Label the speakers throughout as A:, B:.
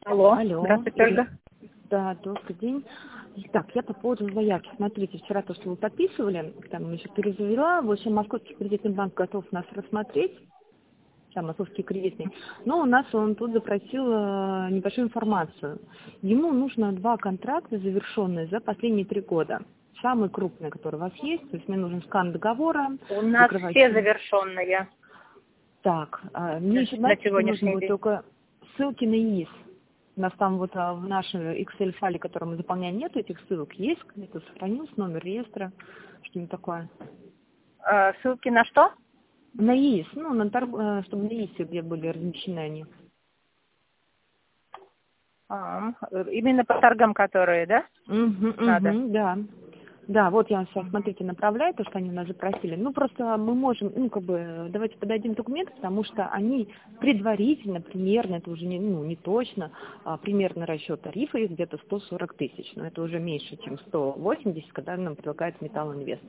A: Алло,
B: Алло.
A: здравствуйте, Ольга.
B: Да, добрый день. Итак, я по поводу заявки. Смотрите, вчера то, что вы подписывали, там еще перезавела. В общем, Московский кредитный банк готов нас рассмотреть. Там, Московский кредитный. Но у нас он тут запросил небольшую информацию. Ему нужно 2 контракта, завершенные за последние 3 года. Самый крупный, который у вас есть. То есть мне нужен скан договора.
A: У нас
B: закрывать
A: все
B: счет.
A: завершенные
B: Так, мне еще,
A: на
B: знаете, что нужно
A: сегодняшний
B: будет
A: день.
B: только ссылки на ИИС. У нас там вот в нашем Excel-файле, который мы заполняем, нет этих ссылок. Есть? Это сохранился номер реестра, что-нибудь такое.
A: Ссылки на что?
B: На ИИС, ну, чтобы на ИИСе, где были размещены они.
A: Именно по торгам, которые, да? Надо.
B: Да. Да, вот я вам сейчас,
A: Мгм.
B: смотрите, направляю то, что они у нас запросили. Ну, просто мы можем, давайте подадим документы, потому что они предварительно, примерно, это уже не точно, примерно расчет тарифа их где-то 140 тысяч. Но это уже меньше, чем 180, когда нам предлагает Металл Инвест.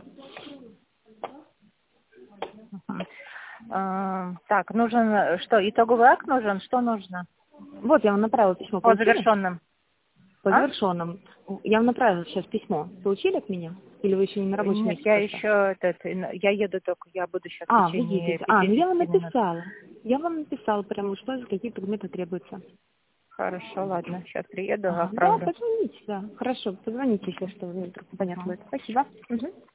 A: Мгм. Так, нужен что? Итоговый акт нужен? Что нужно?
B: Вот я вам направила письмо,
A: По
B: получили?
A: завершенным.
B: По завершенным. Я вам направила сейчас письмо. Получили от меня? Или вы еще не на рабочем
A: Нет,
B: месте
A: я
B: просто?
A: еще я еду только, я буду сейчас в
B: Вы
A: течение
B: едете. Ну я вам
A: 50 минут.
B: написала. Я вам написала прямо, что какие документы требуются.
A: Хорошо, ладно, сейчас приеду,
B: Да,
A: отправлю.
B: позвоните, да. Хорошо, позвоните, если что, вдруг понятно будет. Спасибо. Мгм.